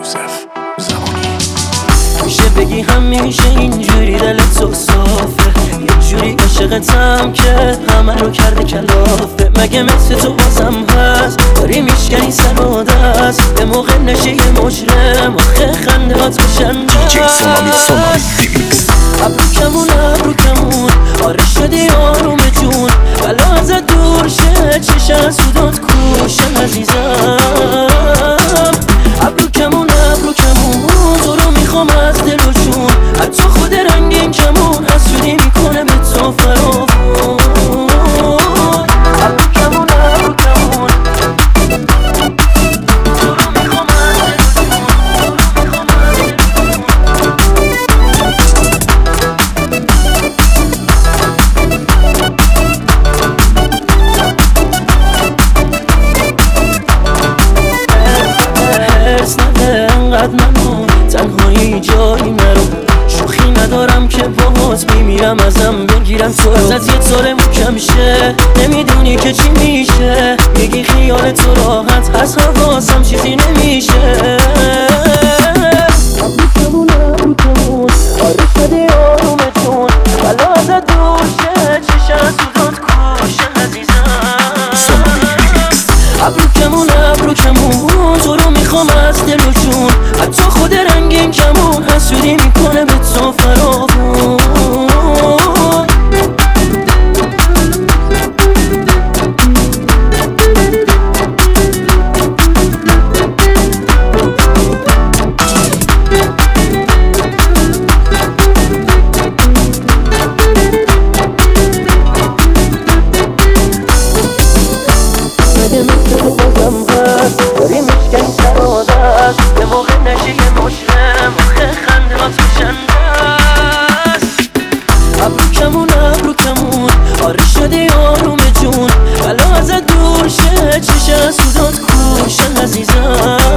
یوسف زمانی. میشه بگی همیشه اینجوری دلت تو صافه، یه جوری عاشقتم که همه رو کرده کلافه. مگه مثل تو بازم هست داری میشکنی سر و دست، به موقع نشه یه مجرم آخه خنده هات میشن دیجی سونامی ریمیکس. ابروکمون آره شدی آروم جون، بلا ازت دور شه چشم سودات کوشم عزیزم. ابروکمون تو رو میخوام از دل و جون، حتی خود رنگین کمون حسودی میکنه به تو فراوون. ابروکمون تو رو میخوام از دل انقدر منو تنهایی جایی نرو، شوخی ندارم که باهات میمیرم ازم بگیرم تو ازت یه طور مکم شه، نمیدونی که چی میشه، میگی خیال تو راحت از حواسم چیزی نمیشه. ابروکمون آره شدی آروم جون، بلا ازت دور شه چشم سودات کوشن عزیزم. ابروکمون تو رو میخوام از دل و جون، حتی خود رنگین کمون حسودی میکنه به تو فراوون. داری میشکنی سر و دست، به موقع نشه یه مجرم آخه خنده هات میشن دست. ابروکمون آره شدی آروم جون، بلا ازت دور شه چشم سودات کوشن عزیزم.